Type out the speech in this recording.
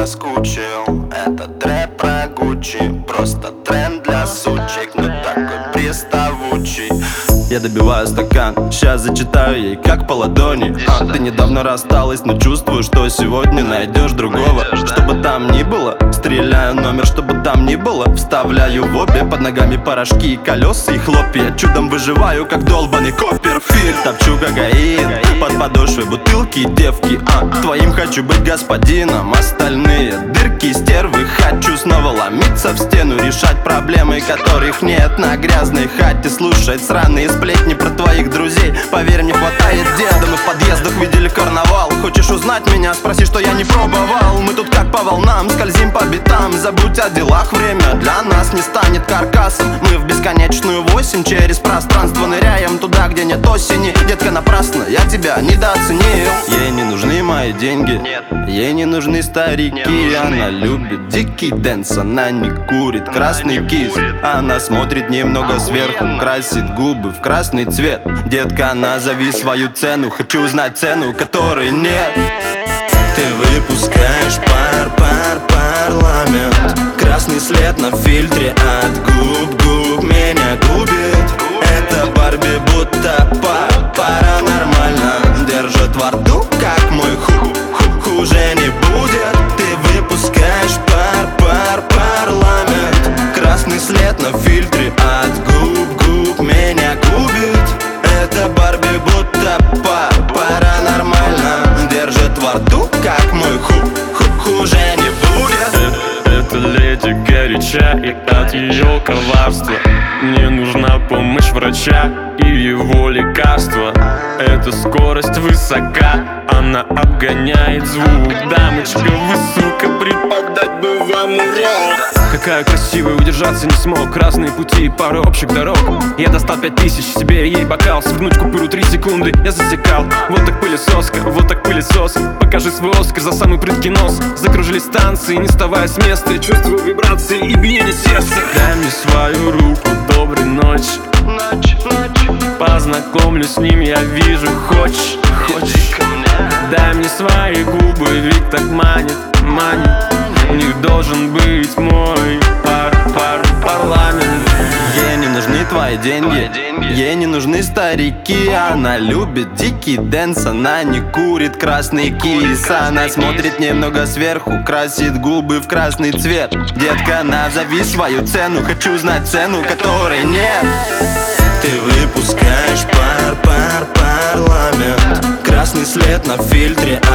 наскучил. Этот рэп про Гуччи, просто тренд для сучек, но такой приставучий. Я добиваю стакан, сейчас зачитаю ей как по ладони. Ты недавно рассталась, но чувствую, что сегодня найдешь другого. Чтобы там ни было, стреляю номер, чтобы там ни было. Вставляю в обе, под ногами порошки и колеса и хлопья. Чудом выживаю, как долбаный Копперфильд. Топчу кокаин, под подошвой бутылки и девки. Твоим хочу быть господином, остальные дырки, стервы. Хочу снова ломиться в стену, решать проблемы, которых нет. На грязной хате слушать сраные сплетни про твоих друзей. Поверь, не хватает деда, мы в подъездах видели карнавал. Хочешь узнать меня, спроси, что я не пробовал. Мы тут как по волнам, скользим по битам. Забудь о делах, время для нас не станет каркасом. Мы в бесконечную 8 через пространство ныряем туда, где нет осени. Детка, напрасно, я тебя недооценил. Ей не нужны мои деньги, нет. Ей не нужны старики, не она любит дикий дэнс. Она не курит красный кис, она смотрит немного сверху, красит губы в красный цвет. Детка, назови свою цену, хочу узнать цену, которой нет. Ты выпускаешь парламент. Красный след на фильтре от губ меня губит. Это Барби будто паранормально. Держит во рту, как мой хуже не будет. Ты выпускаешь парламент. Красный след на фильтре от губ меня губит. Это Барби будто паранормально. Держит во рту, как мой хуже не будет. Это леди горяча, и от ее коварства мне нужна помощь врача и его лекарства. Эта скорость высока, она обгоняет звук. Дамочка, вы, сука, преподать бы вам урок. Какая красивая, удержаться не смог. Разные пути и пары общих дорог. Я достал 5000, себе ей бокал. Свернуть купюру 3 секунды, я засекал. Вот так пылесоска, вот так пылесос. Покажи свой Оскар за самый прыткий нос. Закружились станции, не вставая с места. Я чувствую вибрации и биение сердца. Дай мне свою руку, доброй ночи. Познакомлюсь с ним, я вижу, хочешь. Дай мне свои губы, ведь так манит. У них должен быть мой парламент. Ей не нужны твои деньги, ей не нужны старики. Она любит дикий дэнс, она не курит красный кис. Она смотрит немного сверху, красит губы в красный цвет. Детка, назови свою цену, хочу знать цену, которой нет. Ты выпускаешь парламент. Красный след на фильтре